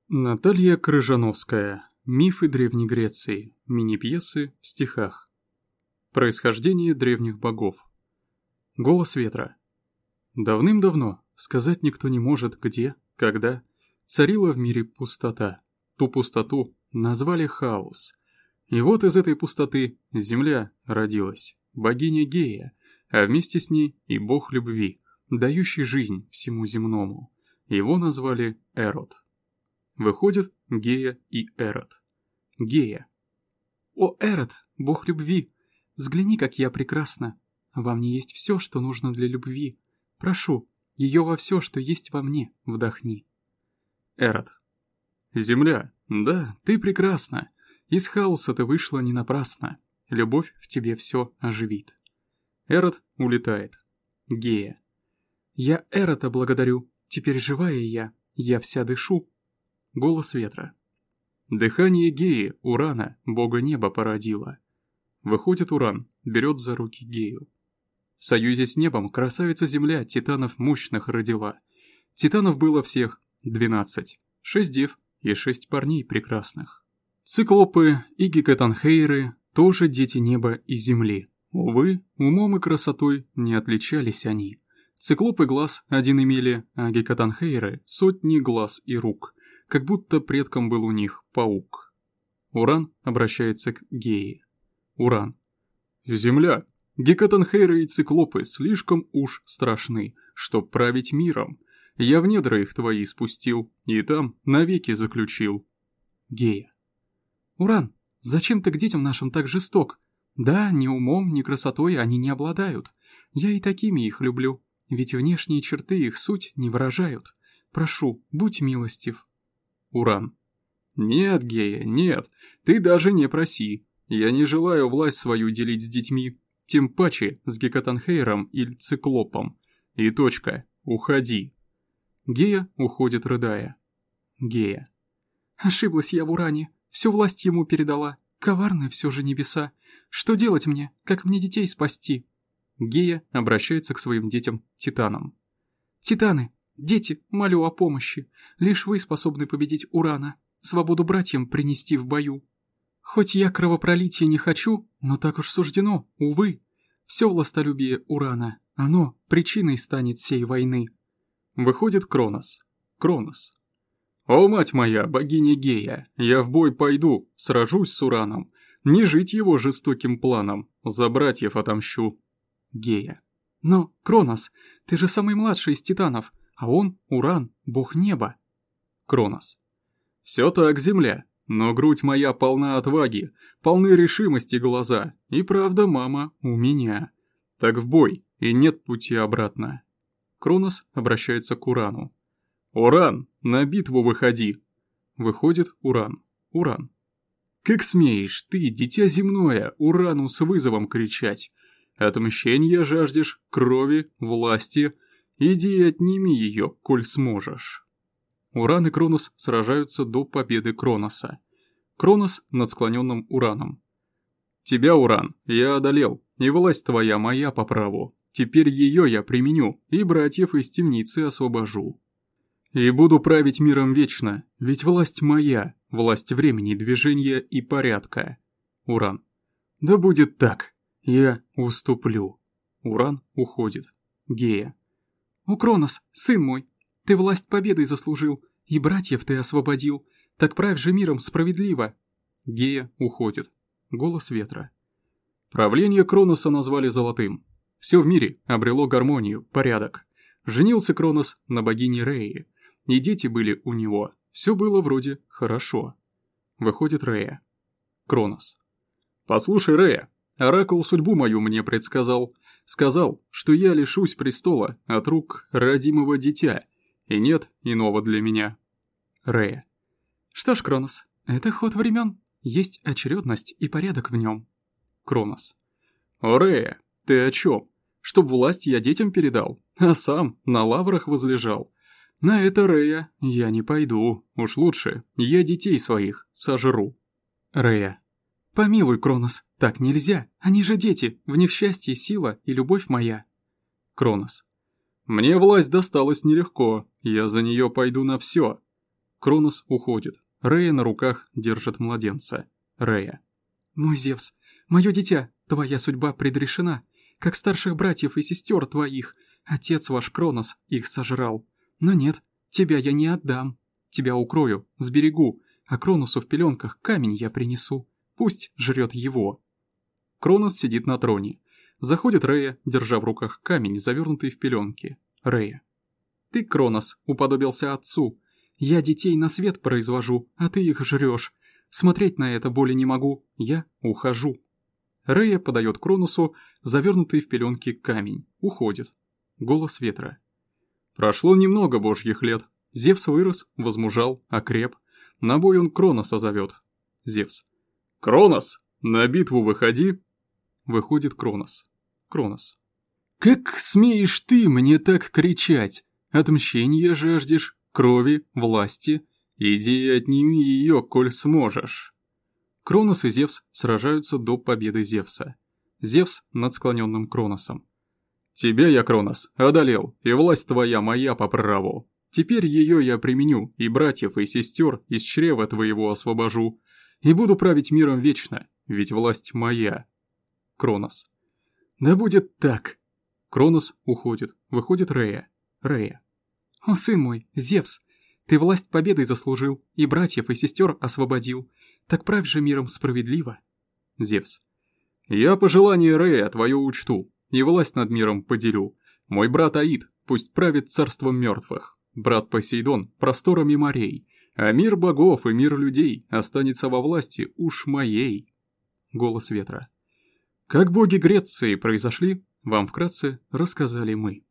Наталья Крыжановская. Мифы Древней Греции. Мини-пьесы в стихах. Происхождение древних богов. Голос ветра. Давным-давно, сказать никто не может где, когда, царила в мире пустота. Ту пустоту назвали хаос. И вот из этой пустоты земля родилась, богиня Гея, а вместе с ней и бог любви, дающий жизнь всему земному. Его назвали Эрот. Выходят Гея и Эрот. Гея. «О, Эрот, бог любви, взгляни, как я прекрасна. Во мне есть все, что нужно для любви. Прошу, ее во все, что есть во мне, вдохни». Эрот. «Земля, да, ты прекрасна. Из хаоса ты вышла не напрасно. Любовь в тебе все оживит». Эрот улетает. Гея. «Я Эрота благодарю, теперь живая я вся дышу». Голос ветра. Дыхание Геи, Урана, бога неба, породило. Выходит Уран, берет за руки Гею. В союзе с небом красавица Земля титанов мощных родила. Титанов было всех 12, 6 дев и 6 парней прекрасных. Циклопы и гекатонхейры тоже дети неба и земли. Увы, умом и красотой не отличались они. Циклопы глаз один имели, а гекатонхейры сотни глаз и рук. Как будто предком был у них паук. Уран обращается к Гее. Уран. «Земля, гекатонхейры и циклопы слишком уж страшны, чтоб править миром. Я в недра их твои спустил, и там навеки заключил». Гея. «Уран, зачем ты к детям нашим так жесток? Да, ни умом, ни красотой они не обладают. Я и такими их люблю, ведь внешние черты их суть не выражают. Прошу, будь милостив». Уран. «Нет, Гея, нет, ты даже не проси. Я не желаю власть свою делить с детьми, тем паче с гекатонхейром или циклопом. И точка, уходи». Гея уходит, рыдая. Гея. «Ошиблась я в Уране, всю власть ему передала. Коварны все же небеса. Что делать мне, как мне детей спасти?» Гея обращается к своим детям-титанам. «Титаны! Дети, молю о помощи. Лишь вы способны победить Урана, свободу братьям принести в бою. Хоть я кровопролития не хочу, но так уж суждено, увы. Все властолюбие Урана, оно причиной станет сей войны». Выходит Кронос. Кронос. «О, мать моя, богиня Гея, я в бой пойду, сражусь с Ураном. Не жить его жестоким планом, за братьев отомщу». Гея. «Но, Кронос, ты же самый младший из титанов, а он, Уран, бог неба». Кронос. «Все так, земля, но грудь моя полна отваги, полны решимости глаза, и правда, мама, у меня. Так в бой, и нет пути обратно». Кронос обращается к Урану. «Уран, на битву выходи». Выходит Уран. Уран. «Как смеешь ты, дитя земное, Урану с вызовом кричать? Отмщения жаждешь, крови, власти. Иди и отними ее, коль сможешь». Уран и Кронос сражаются до победы Кроноса. Кронос над склоненным Ураном. «Тебя, Уран, я одолел, и власть твоя моя по праву. Теперь ее я применю, и братьев из темницы освобожу. И буду править миром вечно, ведь власть моя, власть времени, движения и порядка». Уран. «Да будет так, я уступлю». Уран уходит. Гея. «О, Кронос, сын мой, ты власть победой заслужил, и братьев ты освободил, так правь же миром справедливо». Гея уходит. Голос ветра. Правление Кроноса назвали золотым. Все в мире обрело гармонию, порядок. Женился Кронос на богине Реи, и дети были у него. Все было вроде хорошо. Выходит Рея. Кронос. «Послушай, Рея, оракул судьбу мою мне предсказал. Сказал, что я лишусь престола от рук родимого дитя, и нет иного для меня». Рея. «Что ж, Кронос, это ход времен. Есть очередность и порядок в нем». Кронос. «О, Рея, ты о чем? Чтоб власть я детям передал, а сам на лаврах возлежал. На это, Рея, я не пойду. Уж лучше я детей своих сожру». Рея. «Помилуй, Кронос, так нельзя. Они же дети, в них счастье, сила и любовь моя». Кронос. «Мне власть досталась нелегко, я за нее пойду на все». Кронос уходит. Рея на руках держит младенца. Рея. Мой Зевс, мое дитя, твоя судьба предрешена. Как старших братьев и сестер твоих, отец ваш Кронос их сожрал. Но нет, тебя я не отдам. Тебя укрою, сберегу, а Кроносу в пеленках камень я принесу. Пусть жрет его. Кронос сидит на троне. Заходит Рея, держа в руках камень, завернутый в пеленки. Рея. Ты, Кронос, уподобился отцу. Я детей на свет произвожу, а ты их жрешь. Смотреть на это более не могу, я ухожу. Рея подает Кроносу завернутый в пеленки камень. Уходит. Голос ветра. Прошло немного божьих лет. Зевс вырос, возмужал, окреп. На бой он Кроноса зовет. Зевс. «Кронос, на битву выходи!» Выходит Кронос. Кронос. «Как смеешь ты мне так кричать? Отмщения жаждешь, крови, власти? Иди и отними ее, коль сможешь». Кронос и Зевс сражаются до победы Зевса. Зевс над склоненным Кроносом. «Тебя я, Кронос, одолел, и власть твоя моя по праву. Теперь ее я применю, и братьев, и сестер из чрева твоего освобожу, и буду править миром вечно, ведь власть моя». Кронос. «Да будет так». Кронос уходит, выходит Рея. Рея. «О, сын мой, Зевс, ты власть победой заслужил, и братьев, и сестер освободил. Так правь же миром справедливо». Зевс. «Я пожелание Рея твое учту, и власть над миром поделю. Мой брат Аид пусть правит царством мертвых, брат Посейдон просторами морей, а мир богов и мир людей останется во власти уж моей». Голос ветра. Как боги Греции произошли, вам вкратце рассказали мы.